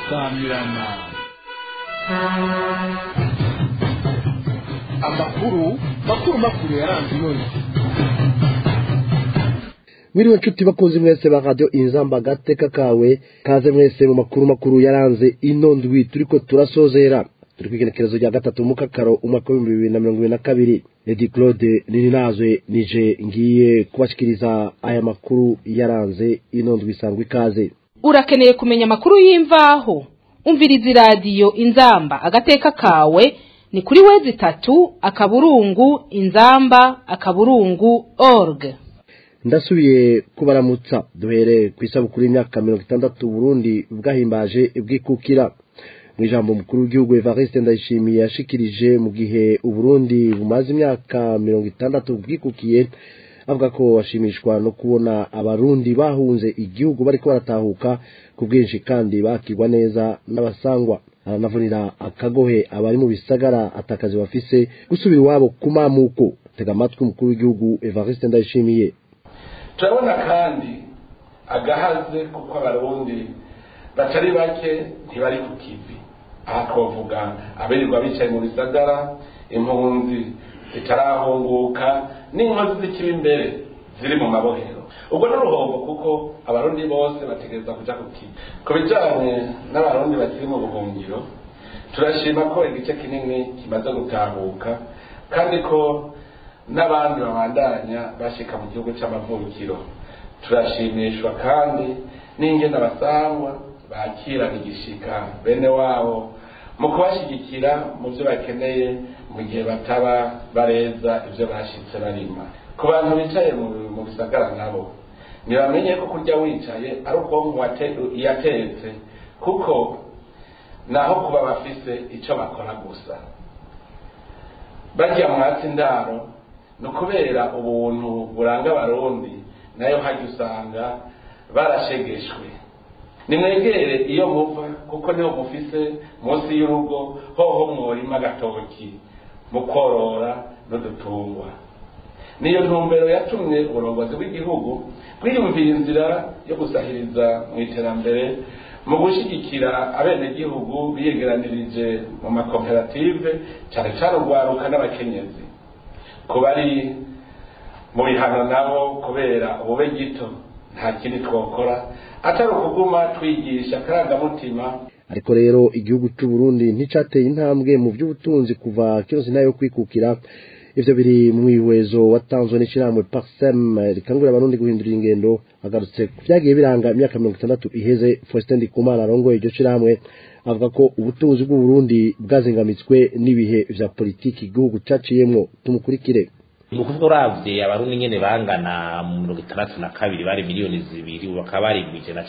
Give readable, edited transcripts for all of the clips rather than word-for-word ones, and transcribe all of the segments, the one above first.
samirana amakuru yaranze none. Mwiriwe nshuti bakunzi mwese ba radio Inzamba gateka kawe kaze mwese mu makuru yaranze ino ndwi turiko turasozera turi kwigenekerezo rya gatatu mu kakaro umwaka wa 2022. Lady Claude Nininazwe nije ngiye kubashikiriza aya makuru yaranze ino ndwi sangwa ikaze. Urakeneye kumenya makuru y'imvaho umviriza radio Inzamba agateka kawe ni kuri wezi 3 akaburungu inzamba.org. Ndasubiye kubaramutsa duhere kwisabukuru imyaka 60 Burundi bwahimbaje bwikukira. Mwijambo mukuru w'igihugu Evariste Ndayishimiye yashikirije mu gihe Uburundi bumaze imyaka 60 bwikukiye, avuga ko washimishwa no kubona abarundi bahunze igihugu bariko baratahuka ku bwinshi kandi bakirwa neza n'abasangwa. Aranavunira akagohe abari mu bisagara atakazi bafise gusubira iwabo kumamuko. Tega amatwi umukuru w'igihugu Evariste Ndayishimiye. Turabona kandi agahaze kuko abarundi batari bake ntibari ku kivi. Aha twavuga abirirwa bicaye mu bisagara, impunzi zitarahunguka n'inkozi zikiri imbere ziri mu mabohero. Ubwo n'uruhombo kuko abarundi bose bategereza kuja ku kivi. Ku bijanye n'abarundi bakiri mu buhungiro, turashima ko igice kinini kimaze gutahuka kandi ko n'abandi babandanya bashika mu gihugu c'amavukiro. Turashimishwa kandi n'ingene abasangwa bakira igishika bene wabo mu kubashigikira mu byo bakeneye mu gihe bataba bareza ibyo bashitse barima. Ku bantu bicaye mu bisagara nabo ntibamenye ko kurya wicaye ari ubwonko yatetse, kuko naho kuba bafise ico bakora gusa barya mwatsi ndaro no kubera ubuntu buranga abarundi nayo hajya usanga barashegeshwe. Nimwegere iyo muva kuko niho mufise munsi y'urugo hoho mworima gatoki mukorora n'udutungwa. Niyo ntumbero yatumye uburongozi bw'igihugu bwiyumvira inzira yo gusahiriza mu iterambere mu gushigikira abenegihugu biyegeranirije mu makoperative cyane cyane urwaruka n'abakenyezi. Kubari mu bihano nabo kubera ubube gito nta kindi twokora atari ukuguma twigisha akarangamutima. Ariko rero igihugu cy'u Burundi nticateye intambwe mu by'ubutunzi kuva kirozi nayo kwikukira. Ivyo biri mu ihwezo watanzwe n'ishiramwe Parsem rikangurira abarundi guhindura ingendo. Agarutse kuvyagiye biranga imyaka 60 iheze. Faustin Ndikumana arongoye iryo shiramwe avuga ko ubutunzi bw'u Burundi bwazingamitswe n'ibihe vya politiki igihugu caciyemwo. Tumukurikire. Nukuvuga uravye abarundi nyene bangana mu 62 bari miliyoni 2 bakaba bari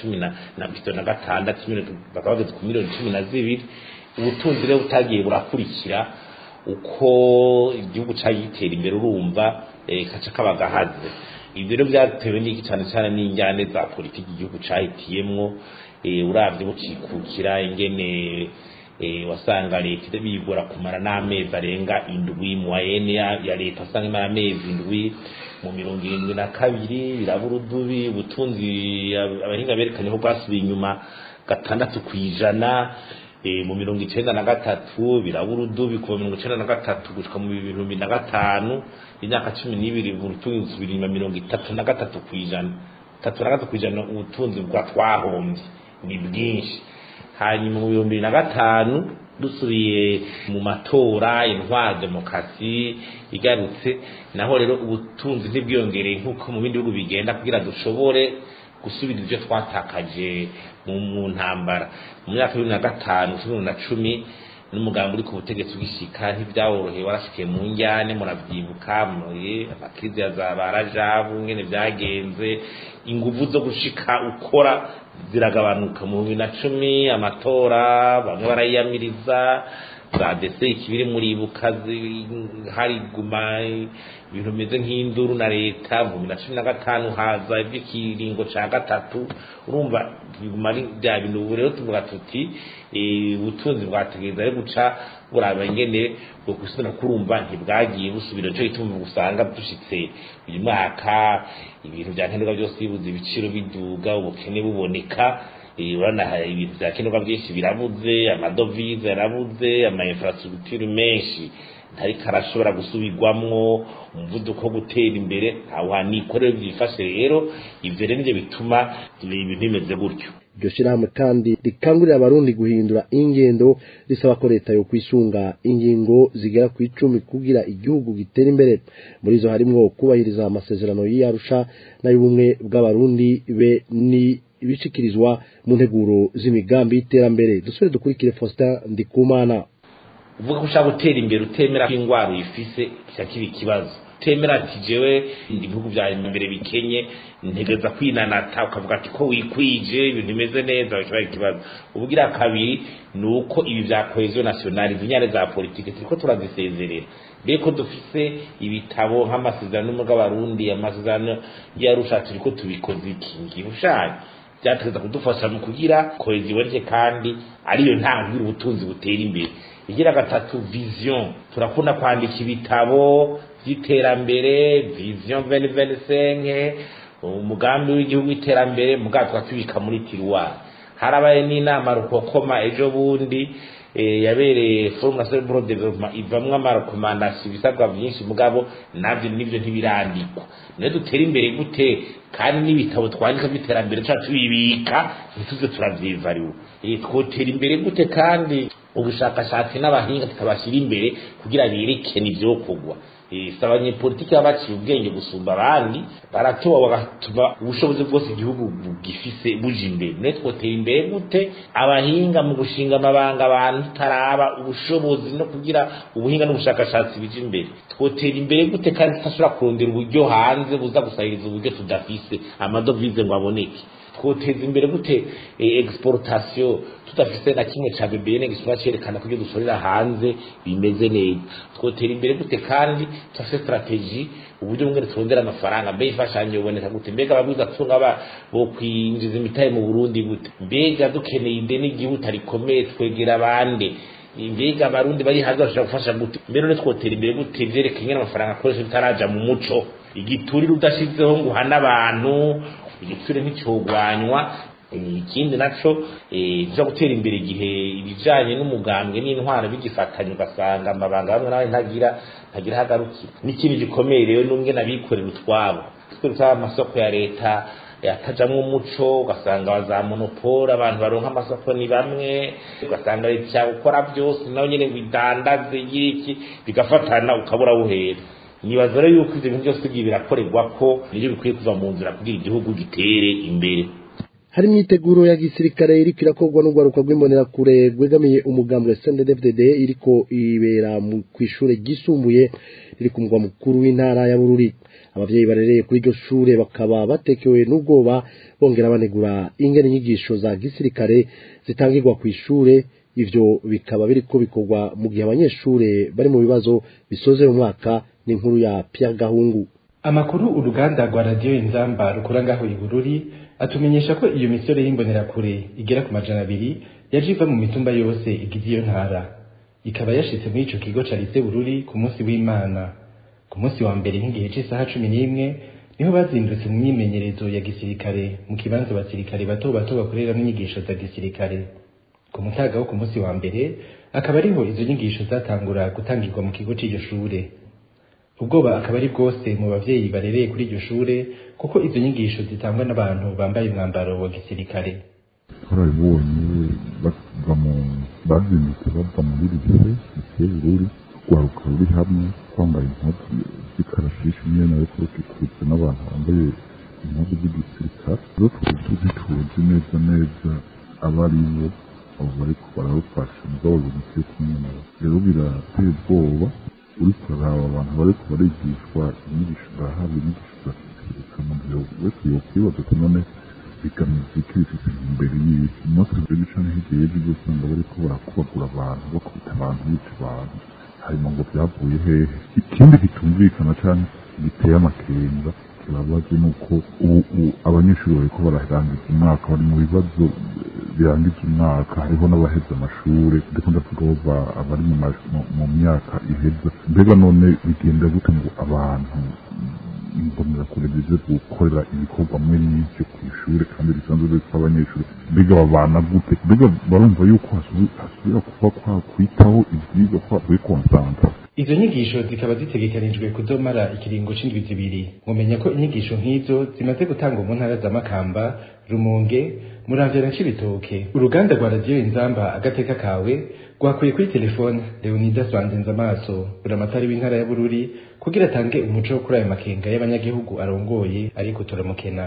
116 bakaba bageze ku miliyoni 12. Ubutunzi rero butagiye burakurikira uko igihugu cyagitera imbere, urumva kaca kabagahaze. Ibyo rero byatewe n'iki cyane cyane n'injyane za politiki igihugu cyahitiyemwo. Uravye bukikukira ingene wasanga leta bigora kumara n'amezi arenga 7 mu ayene ya leta, wasanga imara amezi 7 mu 72 birabura udubi. Ubutunzi abahinga berekanye ko bwasubiye inyuma 6% mu 1993 birabura udubi ku 1993 gushika mu 2005 imyaka 12 ubutunzi subira inyuma 33%. Ubutunzi bwa twahombye ni bwinshi. Hanyuma mu 2005 dusubiye mu matora intwaro demokrasi igarutse, naho rero ubutunzi ntibwiyongereye nkuko mu bindi bihugu bigenda kugira dushobore gusubira ivyo twatakaje mu ntambara. Mu myaka 2005-2010 n'umugambi uri ku butegetsi bw'ishika ntibyaworoheye, warashikiye mu njyane muravyibuka muri amakrizi ya zabarajabu ngene byagenze. Inguvu zo gushika ukora ziragabanuka mu 2010 amatora bamwe barayamiriza za dese ikibiri muri bukazi hari guma ibintu bimeze nk'induru na leta. Mu 2015 haza iby'ikiringo ca gatatu, urumva bigumari bya bintu. Rero tuvuga tuti ubutunzi bwategeza ari guca buraba ingene bwo gusubira kurumva ntibwagiye busubira. Cyo itumva gusanga dushitse uyu mwaka ibintu byankenerwa byose bibuze ibiciro biduga, ubukene buboneka. urana ibintu vyakenerwa byinshi birabuze, amadovize yarabuze, ama infrastructure menshi ntariko arashobora gusubirwamwo, umuvuduko wo gutera imbere ntawanikore byifashe. rero ivyo rero nivyo bituma ibintu bimeze gutyo. iryo shirahamwe kandi rikangurira abarundi guhindura ingendo, risaba ko leta yo kwisunga ingingo zigera ku 10 kugira igihugu gitera imbere. muri zo harimwo kubahiriza amasezerano y'Arusha n'ay'ubumwe bw'abarundi be ni ibishikirizwa mu nteguro z'imigambi y'iterambere. dusubire dukurikire Faustin Ndikumana. uvuga ko ushaka gutera imbere utemera ko ingwara uyifise cyakiri ikibazo, utemera ati jewe ibihugu bya imbere bikenye ntegeza kwinanata, ukavuga ati ko wikwije ibintu bimeze neza, bishobora ikibazo. ubugira kabiri nuko ibi bya cohesion nationale zinyare za politike turiko turazisezerera, beko dufise ibitabo nk'amasezerano y'Abarundi, amasezerano y'Arusha, turiko tubikoze iki ushaka byategeza kudufasha mu kugira cohesion kandi ariyo ntangiriro ubutunzi butera imbere. igira gatatu vision, turakunda kwandika ibitabo by'iterambere, vision 2025, umugambi w'igihugu w'iterambere, mugatwa tubika muri tiroir. harabaye n'inama rukokoma ejo bundi yabereye Forum National pour le Développement, ivamwe amarekomandasiyo ibisabwa byinshi, mugabo navyo nivyo ntibirandikwa. niyo dutera imbere gute kandi n'ibitabo twandika by'iterambere cyacu bibika ntituze turavyivariwe. twotera imbere gute kandi ubushakashatsi n'abahinga tukabashyira imbere kugira berekene ivyo kugwa. sabanye politiki abaciye ubwenge gusumba abandi baratoba bagatuma ubushobozi bwose igihugu gifise buje imbere. ne twotera imbere gute abahinga mu gushinga amabanga abantu taraba ubushobozi no kugira ubuhinga n'ubushakashatsi bije imbere. twotera imbere gute kandi tutashobora kurondera uburyo hanze buza gusahiriza uburyo tudafise amadovize ngo aboneke. twoteza imbere gute exportation tutafise na kimwe ca BBN gisura cerekana ko dusorera hanze bimeze neza. twotera imbere gute kandi tutafise strategy uburyo bumwe turondera amafaranga mbe ifashanyo uboneka gute, mbega ababwiza tunga bo kwinjiza imitahe mu Burundi gute, mbega dukeneye ideni igihugu rikomeye twegera abandi, mbega abarundi bari hanze bashaka gufasha gute. mbere ne twotera imbere gute vyerekanye amafaranga akoresha bitaraja mu muco, igiturire udashizeho ngo uhana abantu, igiture nticogwanywa. ikindi naco byo gutera imbere igihe ibijanye n'umugambwe n'intwara bigifatanye ugasanga amabanga bamwe nawe ntagira hagarukira. n'ikindi gikomeye rero n'umwe nabikorera utwabo, twese amasoko ya leta yatajamwe umuco, ugasanga baza monopole, abantu baronka amasoko ni bamwe, ugasanga leta gukora byose nawe nyene bidandaze yiki bigafatana ukabura buhera. nibaza rero yuko ivyo bintu byose bigiye birakorerwa ko nivyo bikwiye kuva mu nzira kugira igihugu gitere imbere. hari imyiteguro ya gisirikare iriko irakorwa n'urwaruka rw'imbonerakure rwegamiye umugambi wa CNDD-FDD iriko ibera kw'ishure ryisumbuye riri ku mugwa mukuru w'intara ya Bururi. abavyeyi barereye kuri iryo shure bakaba batekewe n'ubwoba, bongera banegura ingene inyigisho za gisirikare zitangirwa kw'ishure. ivyo bikaba biriko bikorwa mu gihe abanyeshure bari mu bibazo bisoze mu mwaka. n'inkuru ya Pierre Gahungu. amakuru uruganda rwa radio Inzamba rukora ngaho i Bururi atumenyesha ko iyo misore y'imbonerakure igera ku 200 yaje iva mu mitumba yose igize iyo ntara, ikaba yashitse muri ico kigo ca Lycée Bururi ku munsi w'Imana. ku munsi wa mbere nk'igihe cy'isaha 11 niho bazindutse mu myimenyerezo ya gisirikare mu kibanza abasirikare bato bato bakorera mu nyigisho za gisirikare. ku mutaga wo ku munsi wa mbere akaba ariho izo nyigisho zatangura gutangirwa mu kigo cy'iryo shure. ubwoba akaba ari bwose mu bavyeyi barereye kuri iryo shure kuko izo nyigisho zitangwa n'abantu bambaye umwambaro wa gisirikare. barabonye bazindutse bava muri Lycée Bururi, rwaruka ruri hamwe twambaye impuzu z'ikarashishi nyene ariko rukikujwe n'abantu bambaye impuzu z'igisirikare. rero tuzi neza abaribo abo bariko barabafasha mugabo bimuteye kumwe nabo. rero birateye ubwoba uriko araba abantu bariko barigishwa inyigisho zahawe, inyigisho za gisirikare. umuntu wese yokwibaza ati none bigamije iki bifise imbere y'iki? umunsi mbere canke hirya y'ejo uzosanga bariko barakubagura abantu, bakubita abantu, bica abantu, hanyuma ngo vyavuye hehe? ikindi gitumvikana canke giteye amakenga kibabaje nuko ubu abanyeshuri bariko bararangiza umwaka, bari mu bibazo birangiza umwaka, hariho n'abaheze amashure ndiko ndavuga abari mu myaka iheza. mbega none bigenda gute ngo abantu imbonerakure zize gukorera ibikorwa muri n'ibyo ku ishuri kandi bisanzwe bifite abanyeshuri mbega babana gute mbega barumva yuko hasubira kuba kwakwitaho ivyigwa kwa konsanta. Izo nyigisho zikaba zitegekanijwe kuzomara ikiringo c'indwi zibiri. Mumenya ko inyigisho nk'izo zimaze gutangwa mu ntara za Makamba, Rumonge, Muramvya na Cibitoke. Uruganda rwa Radio Inzamba agateka kawe rwakuye kuri telefone Leonidas Banzenzamaso, buramatari w'intara ya Bururi, kugira atange umuco kuri ayo makenga y'abanyagihugu arongoye, ariko turamukena.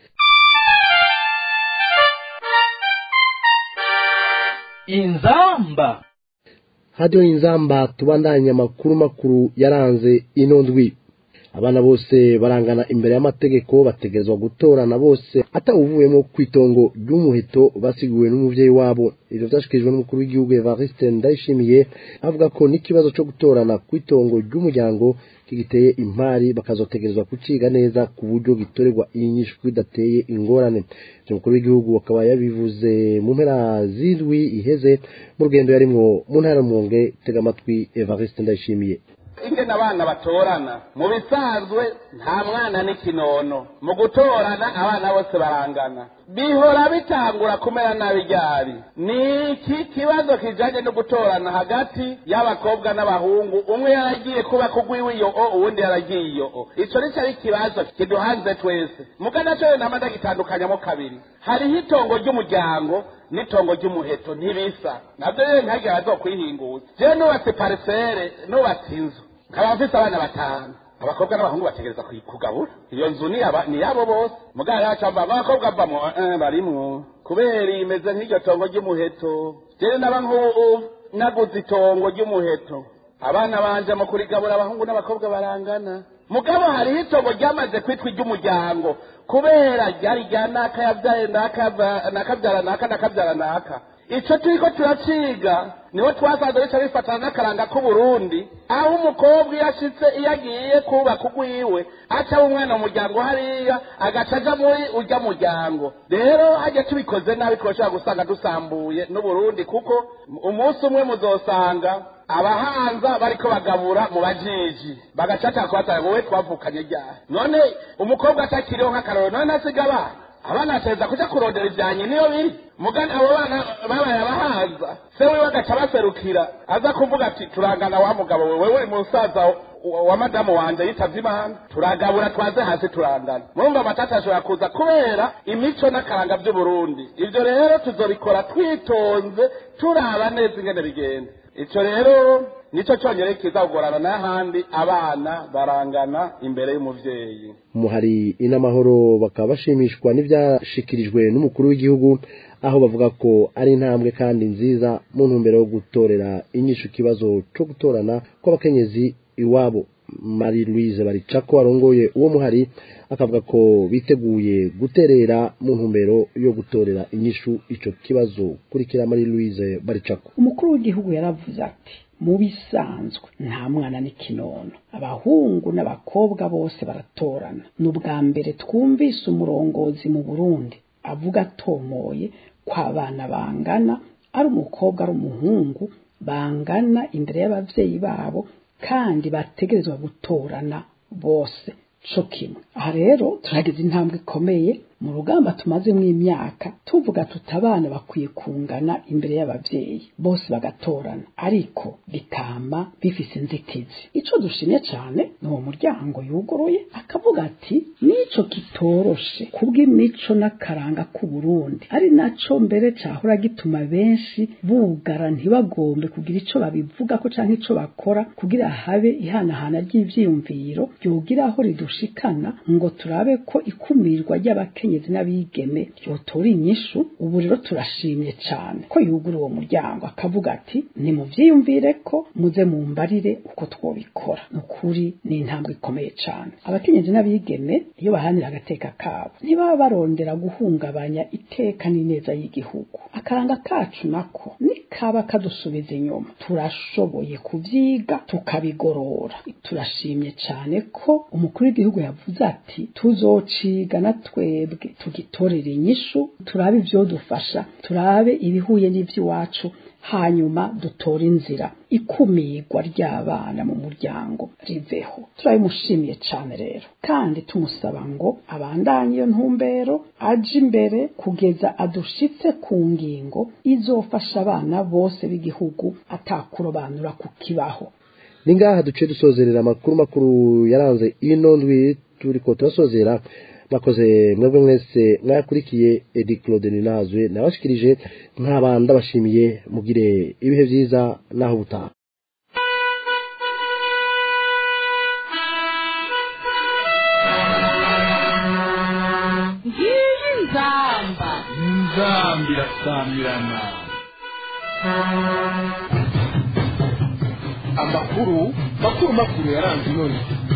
Inzamba Radio Inzamba tubandanya amakuru makuru yaranze ino ndwi. Abana bose barangana imbere y'amategeko bategerezwa gutorana bose atawuvuyemo kwitongo ry'umuheto basiguwe n'umuvyeyi wabo. Ivyo vyashikijwe n'umukuru w'igihugu Evariste Ndayishimiye avuga ko n'ikibazo cyo gutorana kwitongo ry'umuryango kigiteye impari bakazotegerezwa kuciga neza ku buryo gitorerwa inyishu bidateye ingorane. Umukuru w'igihugu akaba yabivuze mu mpera z'indwi iheze mu rugendo yarimwo mu ntara Rumonge. Tega amatwi Evariste Ndayishimiye. ingene abana batorana mu bisanzwe nta mwana n'ikinono mu gutorana abana bose barangana bihora bitangura kumera nabi ryari ni iki kibazo kijanye no gutorana hagati y'abakobwa n'abahungu umwe yaragiye kuba kugwiwe iyo uwundi yaragiye iyo ico nico ari kibazo kiduhanze twese mugana cyo namanda gitandukanyamo kabiri hariho itongo ry'umuryango n'itongo ry'umuheto ntibisa navyo rero ntagiye bazokwihinguza je nubatse parcelle nubatse inzu nkaba mfise abana batanu abakobwa n'abahungu bategereza kugabura iyo nzu ni yabo bose mugara yacamba abakobwa bamwe barimwo kubera imeze nk'iryo tongo ry'umuheto je naba naguze itongo ry'umuheto abana banje mu kurigabura abahungu n'abakobwa barangana mugabo hariho itongo ryamaze kwitwa iry'umuryango kubera ryari rya naka yavyaye nakabyara naka ico turiko turaciga niho twasanze bica bifatana n'akaranga k'Uburundi aho umukobwa yashitse iyagiye kuba kugwiwe aca umwana mu muryango hariya agaca aja muri urya muryango rero hajya tubikoze nabi twoshobora gusanga dusambuye n'Uburundi kuko umunsi umwe muzosanga abahanza bariko bagabura mu bajiji bagacaca kwata wowe twavukanye ryari none umukobwa atakiriho nk'akaroro none asigaba abana ateza kuja kurondera ivyanyi niyo biri mugana abo bana babaye abahanza se wewe agaca baserukira aza kuvuga ati turangana wa mugabo wewe uri musaza wa madamu wanje yitavye imana turagabura twaze hasi turangana murumva amatata ashobora kuza kubera imico n'akaranga vy'Uburundi ivyo rero tuzobikora twitonze turaba neza ingene bigenda ico rero nico cyongere kizagorana n'ahandi abana barangana imbere y'umuvyeyi. Muhari inamahoro bakaba bashimishwa n'ivyashikirijwe n'umukuru w'igihugu aho bavuga ko ari intambwe kandi nziza mu ntumbero yo gutorera inyishu kibazo cyo gutorana kw'abakenyezi iwabo. Marie Louise Baricako arongoye uwo muhari akavuga ko biteguye guterera mu ntumbero yo gutorera inyishu ico kibazo. Kurikira Marie Louise Baricako. Umukuru w'igihugu yaravuze ati mu bisanzwe nta mwana n'ikinono abahungu n'abakobwa bose baratorana n'ubwa mbere twumvise umurongozi mu Burundi avuga atomoye kwa abana bangana ari umukobwa ari umuhungu bangana imbere y'abavyeyi babo kandi bategerezwa gutorana bose co kimwe. Aha rero turagize intambwe ikomeye mu rugamba tumazemo imyaka tuvuga tutabana bakwiye kungana imbere y'abavyeyi bose bagatorana ariko bikama bifise inzitizi. Ico dushimye cyane ni uwo muryango yuguruye akavuga ati nico kitoroshe kubw'imico n'akaranga k'Uburundi ari naco mbere cyahora gituma benshi bugara ntibagombe kugira ico babivuga ko canke ico bakora kugira habe ihanahana ry'ivyiyumviro byogira aho ridushikana ngo turabe ko ikumirwa ry'abakenyezi n'abigeme yotora inyishu. Ubu rero turashimye cyane ko yugura uwo muryango akavuga ati ni muvyiyumvire ko muze mumbarire uko twobikora. Nukuri ni intambwe ikomeye cyane. Abakenyezi n'abigeme iyo bahanira agateka kabo ntibaba barondera guhungabanya iteka n'ineza y'igihugu. Akaranga kacu nako nikaba kadusubiza inyuma turashoboye kuvyiga tukabigorora. Turashimye cyane ko umukuru w'igihugu yavuze ati tuzociga na twebwe tugitorera inyishu turabe ivyo dufasha turabe ibihuye n'ivy'iwacu hanyuma dutore inzira ikumirwa ry'abana mu muryango riveho. Turabimushimiye cyane rero kandi tumusaba ngo abandanye iyo ntumbero aje imbere kugeza adushitse ku ngingo izofasha abana bose b'igihugu atakurobanura kukibaho. Ni ngaha duce dusozerera amakuru makuru yaranze ino ndwi turiko turasozera. Mwakoze mwebwe mwese mwakurikiye Edi Claude Ninazwe nabashikirije nk'abanda bashimiye mugire ibihe byiza naho butaha. Nzambi irasamirana. Amakuru yaranze ino ndwi.